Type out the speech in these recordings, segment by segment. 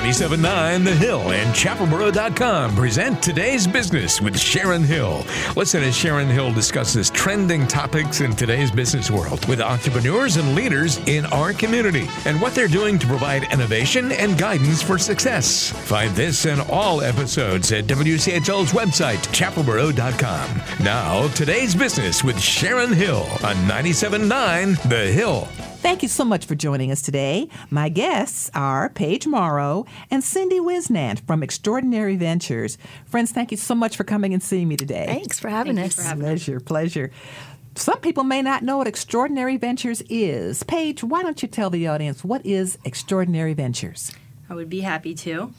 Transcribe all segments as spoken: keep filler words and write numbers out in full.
ninety-seven point nine The Hill and Chapel Boro dot com present Today's Business with Sharon Hill. Listen as Sharon Hill discusses trending topics in today's business world with entrepreneurs and leaders in our community and what they're doing to provide innovation and guidance for success. Find this and all episodes at W C H L's website, Chapel Boro dot com. Now, Today's Business with Sharon Hill on ninety-seven point nine The Hill. Thank you so much for joining us today. My guests are Paige Morrow and Cindy Wisnant from Extraordinary Ventures. Friends, thank you so much for coming and seeing me today. Thanks for having Thank us. You for having pleasure, us. pleasure. Some people may not know what Extraordinary Ventures is. Paige, why don't you tell the audience what is Extraordinary Ventures? I would be happy to.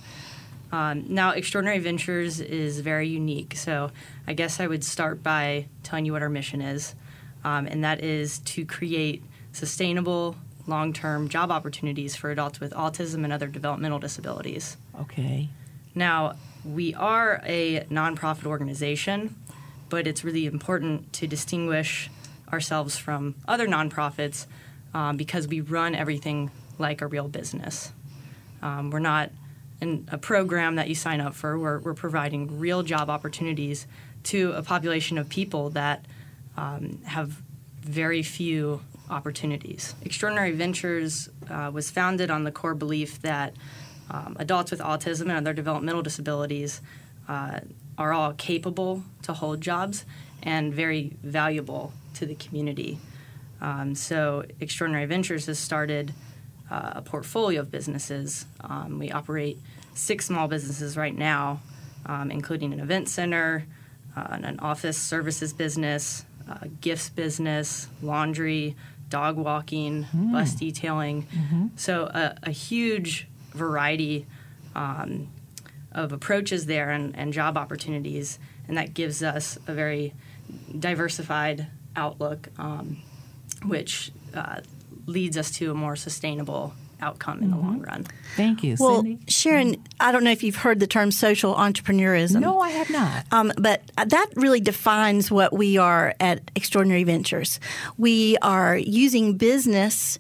Um, now, Extraordinary Ventures is very unique, so I guess I would start by telling you what our mission is, um, and that is to create sustainable, long-term job opportunities for adults with autism and other developmental disabilities. Okay. Now, we are a nonprofit organization, but it's really important to distinguish ourselves from other nonprofits um, because we run everything like a real business. Um, we're not in a program that you sign up for. We're, we're providing real job opportunities to a population of people that um, have very few opportunities. Extraordinary Ventures uh, was founded on the core belief that um, adults with autism and other developmental disabilities uh, are all capable to hold jobs and very valuable to the community. Um, so Extraordinary Ventures has started uh, a portfolio of businesses. Um, we operate six small businesses right now, um, including an event center, uh, an office services business, uh, gifts business, laundry, dog walking, mm. bus detailing. Mm-hmm. So a, a huge variety um, of approaches there and, and job opportunities, and that gives us a very diversified outlook, um, which uh, leads us to a more sustainable outcome in mm-hmm. the long run. Thank you. Well, Cindy? Sharon, I don't know if you've heard the term social entrepreneurism. No, I have not. Um, but that really defines what we are at Extraordinary Ventures. We are using business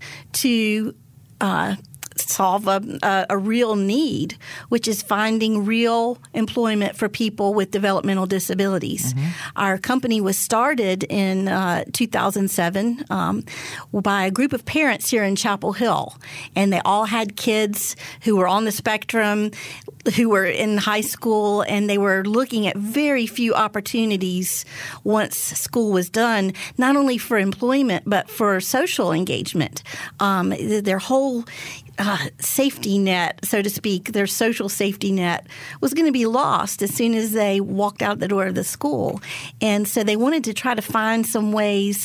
to uh, solve a, a, a real need, which is finding real employment for people with developmental disabilities. Mm-hmm. Our company was started in uh, two thousand seven um, by a group of parents here in Chapel Hill, and they all had kids who were on the spectrum, who were in high school, and they were looking at very few opportunities once school was done, not only for employment but for social engagement. Um, their whole Uh, safety net, so to speak, their social safety net was going to be lost as soon as they walked out the door of the school. And so they wanted to try to find some ways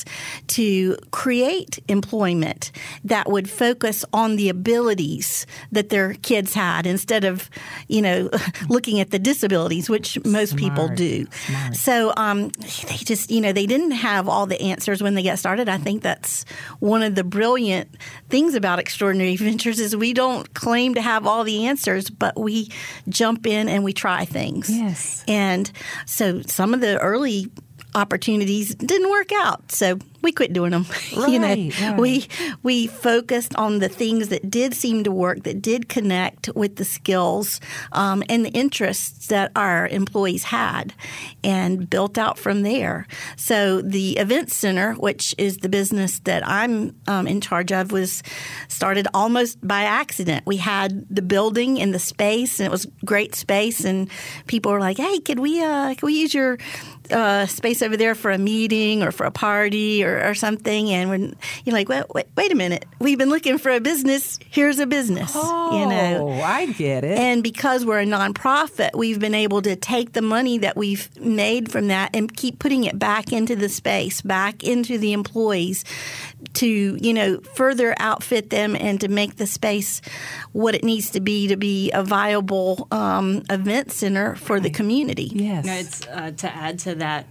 to create employment that would focus on the abilities that their kids had instead of, you know, looking at the disabilities, which most Smart. people do. Smart. So um, they just, you know, they didn't have all the answers when they got started. I think that's one of the brilliant things about Extraordinary Ventures is we don't claim to have all the answers, but we jump in and we try things. Yes. And so some of the early opportunities didn't work out, so we quit doing them. Right, you know, right. we we focused on the things that did seem to work, that did connect with the skills um, and the interests that our employees had, and built out from there. So the Event Center, which is the business that I'm um, in charge of, was started almost by accident. We had the building and the space, and it was great space, and people were like, "Hey, could we uh, could we use your uh, space over there for a meeting or for a party or, or something?" And when you're like, well, wait, wait a minute, we've been looking for a business. Here's a business. Oh, you know, I get it. And because we're a nonprofit, we've been able to take the money that we've made from that and keep putting it back into the space, back into the employees, to, you know, further outfit them and to make the space what it needs to be to be a viable um, event center for right. the community. Yes. You know, it's uh, to add to that.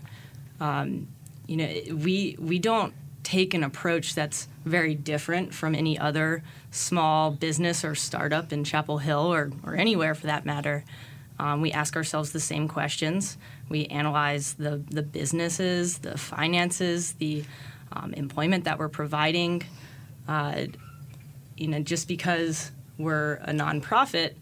Um, you know, we we don't take an approach that's very different from any other small business or startup in Chapel Hill or, or anywhere for that matter. Um, we ask ourselves the same questions. We analyze the, the businesses, the finances, the um, employment that we're providing. Uh, you know, just because we're a nonprofit,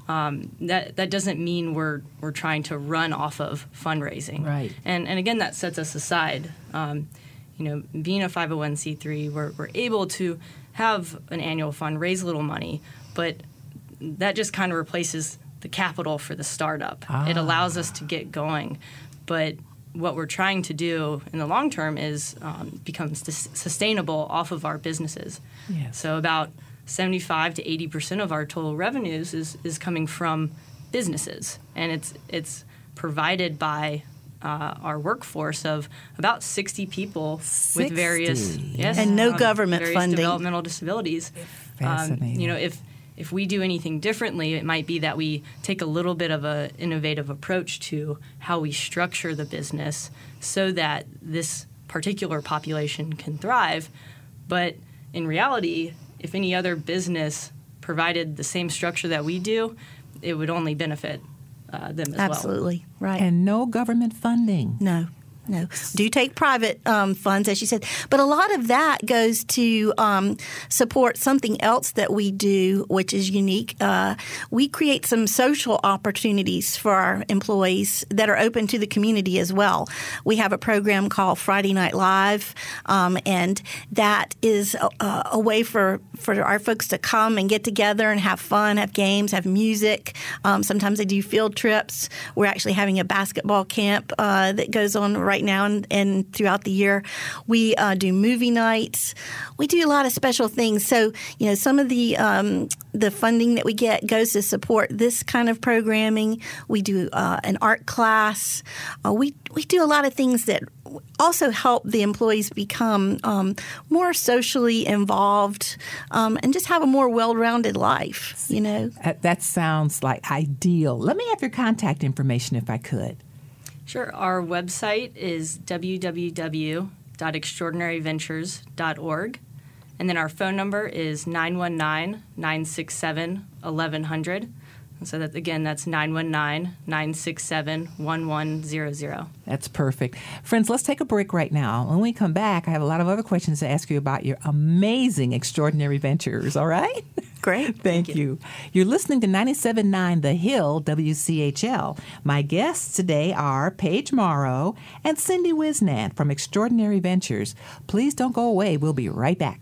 um, that that doesn't mean we're we're trying to run off of fundraising. Right. And and again, that sets us aside. Um, you know, being a five oh one c three, we're we're able to have an annual fund, raise a little money, but that just kind of replaces the capital for the startup. Ah. It allows us to get going, but what we're trying to do in the long term is um, become sus- sustainable off of our businesses. Yes. So about seventy-five to eighty percent of our total revenues is, is coming from businesses, and it's it's provided by uh, our workforce of about sixty people sixty. with various yes, And no um, government various funding. developmental disabilities. Fascinating. Um, you know, if if we do anything differently, it might be that we take a little bit of an innovative approach to how we structure the business so that this particular population can thrive. But in reality, if any other business provided the same structure that we do, it would only benefit uh, them as well. Absolutely. Right. And no government funding. No. No. Do take private um, funds, as you said. But a lot of that goes to um, support something else that we do, which is unique. Uh, we create some social opportunities for our employees that are open to the community as well. We have a program called Friday Night Live, um, and that is a, a way for, for our folks to come and get together and have fun, have games, have music. Um, sometimes they do field trips. We're actually having a basketball camp uh, that goes on right now and, and throughout the year. We uh, do movie nights. We do a lot of special things. So, you know, some of the um, the funding that we get goes to support this kind of programming. We do uh, an art class. Uh, we we do a lot of things that also help the employees become um, more socially involved um, and just have a more well-rounded life, you know. That, that sounds like ideal. Let me have your contact information if I could. Sure. Our website is w w w dot extraordinary ventures dot org. And then our phone number is nine one nine, nine six seven, eleven hundred. And so that again, that's nine one nine, nine six seven, one one zero zero. That's perfect. Friends, let's take a break right now. When we come back, I have a lot of other questions to ask you about your amazing extraordinary ventures, all right? Great. Thank, Thank you. you. You're listening to ninety-seven point nine The Hill, W C H L. My guests today are Paige Morrow and Cindy Wisnant from Extraordinary Ventures. Please don't go away. We'll be right back.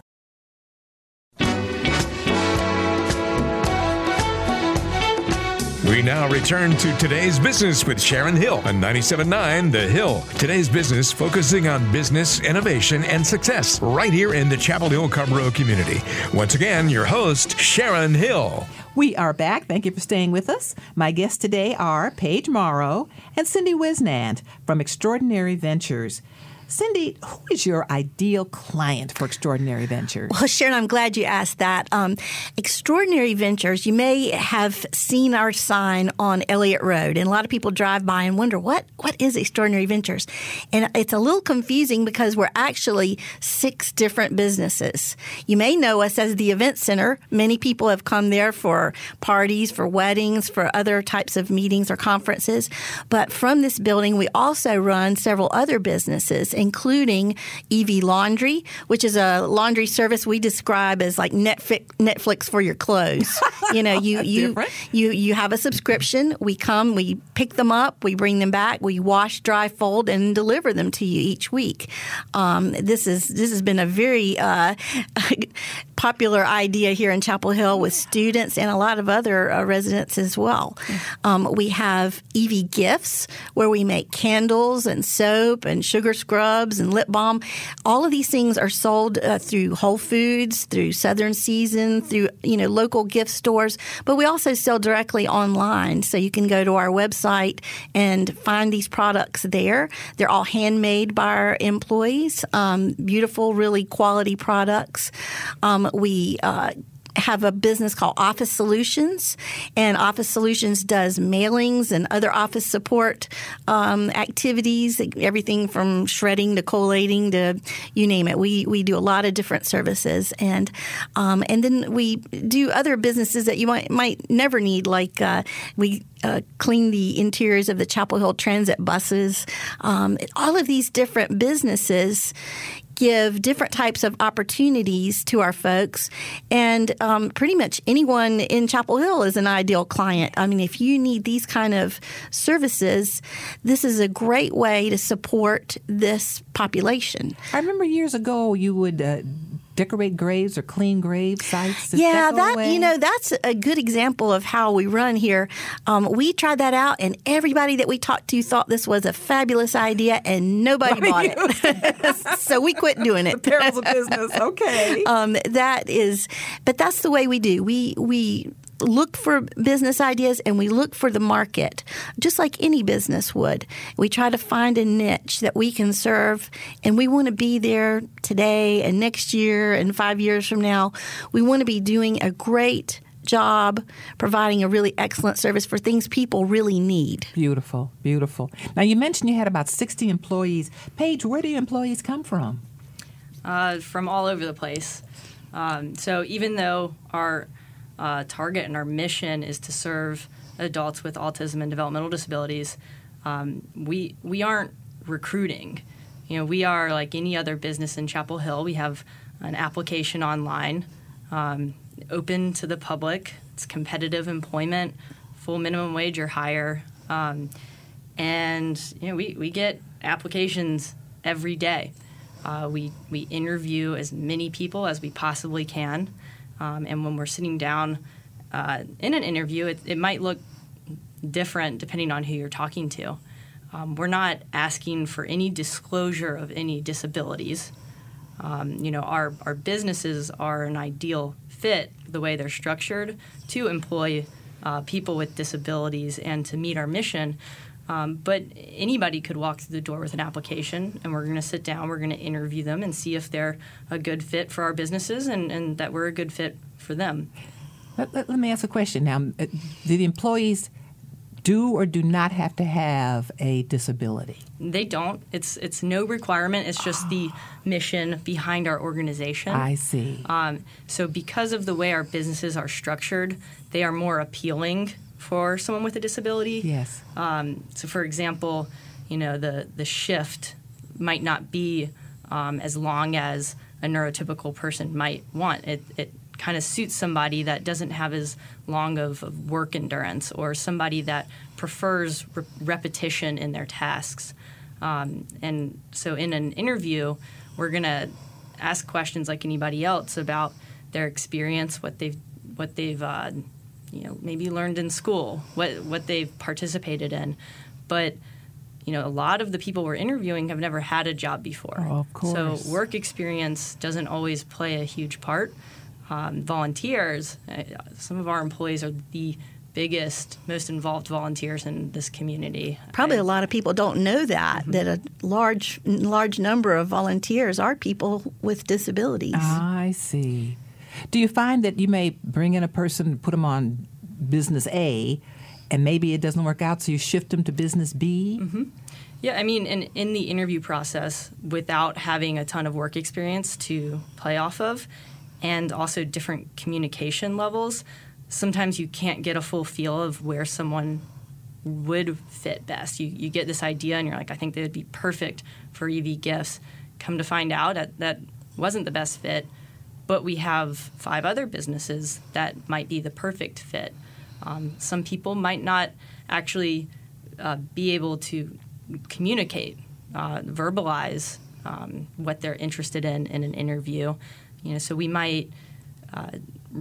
We now return to Today's Business with Sharon Hill on ninety-seven point nine The Hill. Today's Business focusing on business, innovation, and success right here in the Chapel Hill Carrboro community. Once again, your host, Sharon Hill. We are back. Thank you for staying with us. My guests today are Paige Morrow and Cindy Wisnant from Extraordinary Ventures. Cindy, who is your ideal client for Extraordinary Ventures? Well, Sharon, I'm glad you asked that. Um, Extraordinary Ventures, you may have seen our sign on Elliott Road, and a lot of people drive by and wonder, what what is Extraordinary Ventures? And it's a little confusing because we're actually six different businesses. You may know us as the Event Center. Many people have come there for parties, for weddings, for other types of meetings or conferences. But from this building, we also run several other businesses, including Evie Laundry, which is a laundry service we describe as like Netflix, Netflix for your clothes. You know, you you, you you have a subscription. We come, we pick them up, we bring them back, we wash, dry, fold, and deliver them to you each week. Um, this is this has been a very uh, popular idea here in Chapel Hill with students and a lot of other uh, residents as well. Um, we have Evie Gifts, where we make candles and soap and sugar scrubs and lip balm. All of these things are sold uh, through Whole Foods, through Southern Season, through you know local gift stores. But we also sell directly online, so you can go to our website and find these products there. They're all handmade by our employees. Um, beautiful, really quality products. Um, we uh, have a business called Office Solutions, and Office Solutions does mailings and other office support um, activities, everything from shredding to collating to you name it. We we do a lot of different services, and um, and then we do other businesses that you might might never need, like uh, we uh, clean the interiors of the Chapel Hill Transit buses. Um, all of these different businesses give different types of opportunities to our folks. And um, pretty much anyone in Chapel Hill is an ideal client. I mean, if you need these kind of services, this is a great way to support this population. I remember years ago you would uh, decorate graves or clean grave sites. Does yeah, that, go that away? you know, that's a good example of how we run here. Um, we tried that out, and everybody that we talked to thought this was a fabulous idea, and nobody bought it. So we quit doing it. The perils of business. Okay. um, that is, but that's the way we do. We we. look for business ideas, and we look for the market, just like any business would. We try to find a niche that we can serve, and we want to be there today and next year and five years from now. We want to be doing a great job providing a really excellent service for things people really need. Beautiful, beautiful. Now, you mentioned you had about sixty employees. Paige, where do your employees come from? Uh, from all over the place. Um, so even though our Uh, target and our mission is to serve adults with autism and developmental disabilities, um, we we aren't recruiting. You know, we are like any other business in Chapel Hill. We have an application online, um, open to the public. It's competitive employment, full minimum wage or higher, um, and you know we, we get applications every day. Uh, we we interview as many people as we possibly can. Um, and when we're sitting down uh, in an interview, it, it might look different depending on who you're talking to. Um, we're not asking for any disclosure of any disabilities. Um, you know, our, our businesses are an ideal fit, the way they're structured, to employ uh, people with disabilities and to meet our mission. Um, but anybody could walk through the door with an application, and we're going to sit down, we're going to interview them and see if they're a good fit for our businesses and, and that we're a good fit for them. Let, let, let me ask a question now. Do the employees do or do not have to have a disability? They don't. It's it's no requirement. It's just the mission behind our organization. I see. Um, so because of the way our businesses are structured, they are more appealing for someone with a disability. Yes. Um, so, for example, you know, the, the shift might not be um, as long as a neurotypical person might want. It, it kind of suits somebody that doesn't have as long of, of work endurance, or somebody that prefers re- repetition in their tasks. Um, and so in an interview, we're going to ask questions like anybody else about their experience, what they've what they've uh, you know, maybe learned in school, what what they've participated in. But, you know, a lot of the people we're interviewing have never had a job before. Oh, of course. So work experience doesn't always play a huge part. Um, volunteers, uh, some of our employees are the biggest, most involved volunteers in this community. Probably I, a lot of people don't know that, mm-hmm. that a large large number of volunteers are people with disabilities. I see. Do you find that you may bring in a person, put them on business A, and maybe it doesn't work out, so you shift them to business B? Mm-hmm. Yeah, I mean, in, in the interview process, without having a ton of work experience to play off of, and also different communication levels, sometimes you can't get a full feel of where someone would fit best. You you get this idea, and you're like, I think they would be perfect for E V Gifts. Come to find out that that wasn't the best fit. But we have five other businesses that might be the perfect fit. Um, some people might not actually uh, be able to communicate, uh, verbalize um, what they're interested in in an interview. You know, so we might uh,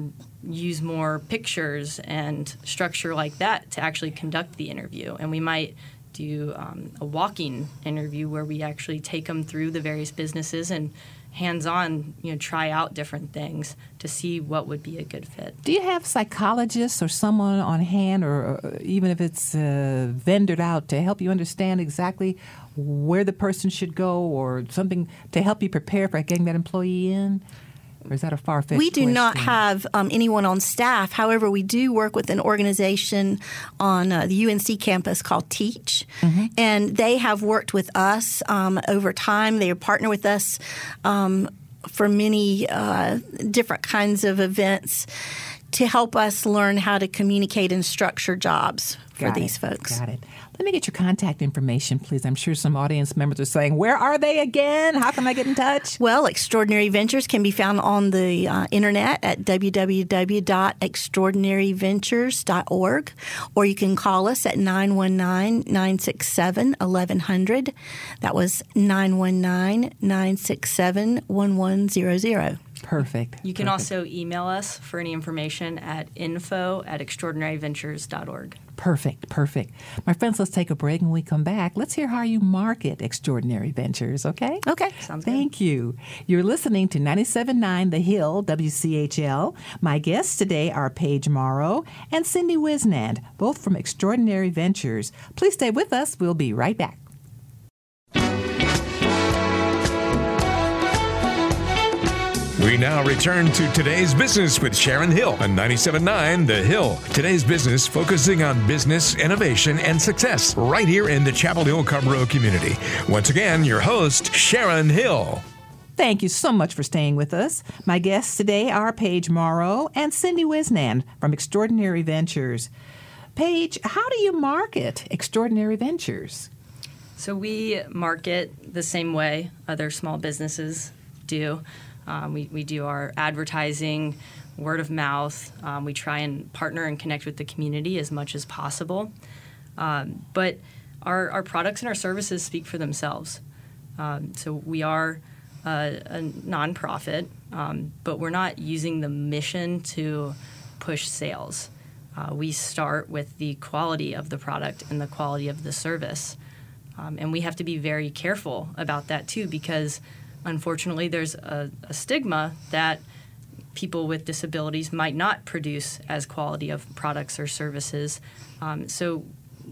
use more pictures and structure like that to actually conduct the interview. And we might do um, a walking interview where we actually take them through the various businesses and hands-on, you know, try out different things to see what would be a good fit. Do you have psychologists or someone on hand, or, or even if it's uh, vendored out, to help you understand exactly where the person should go, or something to help you prepare for getting that employee in? Or is that a far-fetched We do question? not have um, anyone on staff. However, we do work with an organization on uh, the U N C campus called Teach, mm-hmm. and they have worked with us um, over time. They partner with us um, for many uh, different kinds of events to help us learn how to communicate and structure jobs for Got these it. folks. Got it. Let me get your contact information, please. I'm sure some audience members are saying, where are they again? How can I get in touch? Well, Extraordinary Ventures can be found on the uh, internet at w w w dot extraordinary ventures dot org, or you can call us at nine one nine, nine six seven, eleven hundred. That was nine one nine, nine six seven, one one zero zero. Perfect. You can Perfect. also email us for any information at info at extraordinary ventures dot org. Perfect, perfect. My friends, let's take a break. When we come back, let's hear how you market Extraordinary Ventures, okay? Okay. Sounds good. Thank you. You're listening to ninety-seven point nine The Hill, W C H L. My guests today are Paige Morrow and Cindy Wisnand, both from Extraordinary Ventures. Please stay with us. We'll be right back. We now return to Today's Business with Sharon Hill on ninety-seven point nine The Hill. Today's Business focusing on business, innovation, and success right here in the Chapel Hill Carrboro community. Once again, your host, Sharon Hill. Thank you so much for staying with us. My guests today are Paige Morrow and Cindy Wisnand from Extraordinary Ventures. Paige, how do you market Extraordinary Ventures? So we market the same way other small businesses do. Um, we, we do our advertising, word of mouth. Um, we try and partner and connect with the community as much as possible. Um, but our, our products and our services speak for themselves. Um, so we are a, a nonprofit, um, but we're not using the mission to push sales. Uh, we start with the quality of the product and the quality of the service. Um, and we have to be very careful about that, too, because unfortunately, there's a, a stigma that people with disabilities might not produce as quality of products or services. Um, so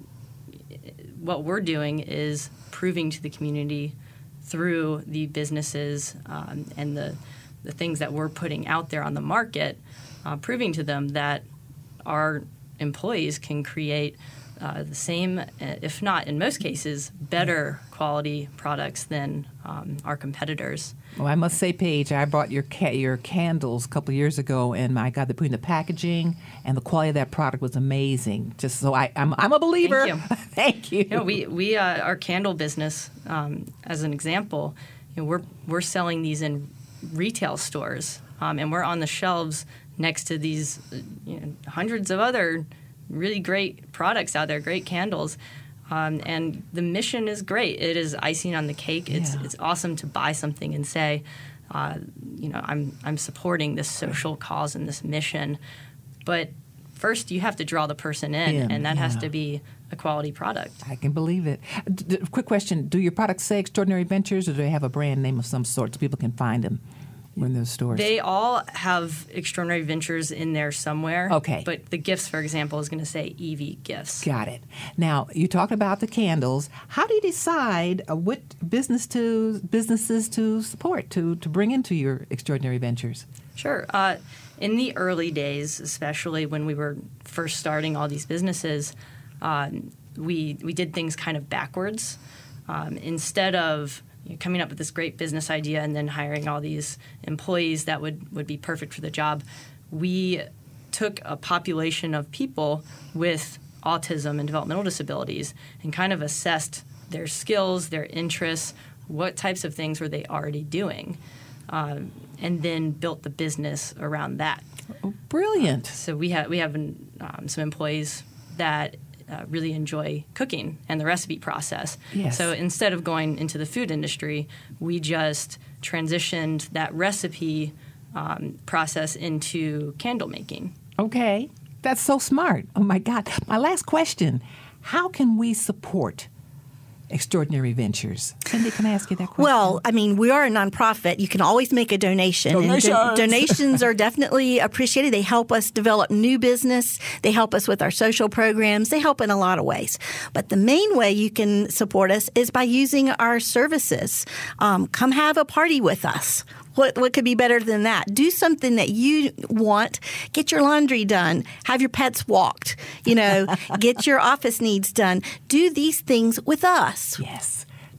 what we're doing is proving to the community through the businesses um, and the, the things that we're putting out there on the market, uh, proving to them that our employees can create Uh, the same, if not in most cases, better quality products than um, our competitors. Well, I must say, Paige, I bought your ca- your candles a couple of years ago, and my God, between the packaging and the quality of that product was amazing. Just so I, I'm, I'm a believer. Thank you. Thank you. You know, we we uh, our candle business, um, as an example, you know, we're we're selling these in retail stores, um, and we're on the shelves next to these you know, hundreds of other really great products out there, great candles, um, and the mission is great. It is icing on the cake. It's Yeah. it's awesome to buy something and say, uh, you know, I'm I'm supporting this social cause and this mission, but first you have to draw the person in, In, and that has yeah. to be a quality product. I can believe it. D- d- quick question: do your products say Extraordinary Ventures, or do they have a brand name of some sort so people can find them in those stores? They all have Extraordinary Ventures in there somewhere. Okay. But the gifts, for example, is going to say E V Gifts. Got it. Now, you talked about the candles. How do you decide uh, what business to businesses to support, to, to bring into your Extraordinary Ventures? Sure. Uh, in the early days, especially when we were first starting all these businesses, um, we we did things kind of backwards. Um, instead of you know, coming up with this great business idea and then hiring all these employees that would, would be perfect for the job, we took a population of people with autism and developmental disabilities and kind of assessed their skills, their interests, what types of things were they already doing, um, and then built the business around that. Oh, brilliant. So we have we have um, some employees that uh, really enjoy cooking and the recipe process. Yes. So instead of going into the food industry, we just transitioned that recipe um, process into candle making. Okay. That's so smart. Oh, my God. My last question. How can we support Extraordinary Ventures? Cindy, can I ask you that question? Well, I mean, we are a nonprofit. You can always make a donation. Donations. And do- donations are definitely appreciated. They help us develop new business. They help us with our social programs. They help in a lot of ways. But the main way you can support us is by using our services. Um, come have a party with us. What what could be better than that? Do something that you want. Get your laundry done. Have your pets walked. You know, get your office needs done. Do these things with us. Yes.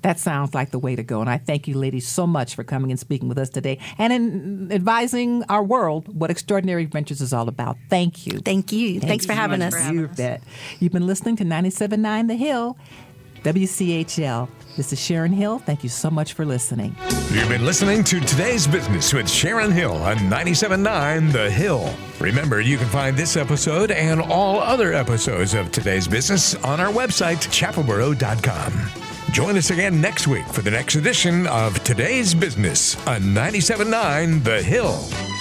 That sounds like the way to go. And I thank you, ladies, so much for coming and speaking with us today and in advising our world what Extraordinary Ventures is all about. Thank you. Thank you. Thank Thanks you for so having much us. for having You us. bet. You've been listening to ninety-seven point nine The Hill, W C H L. This is Sharon Hill. Thank you so much for listening. You've been listening to Today's Business with Sharon Hill on ninety-seven point nine The Hill. Remember, you can find this episode and all other episodes of Today's Business on our website, chapel boro dot com. Join us again next week for the next edition of Today's Business on ninety-seven point nine The Hill.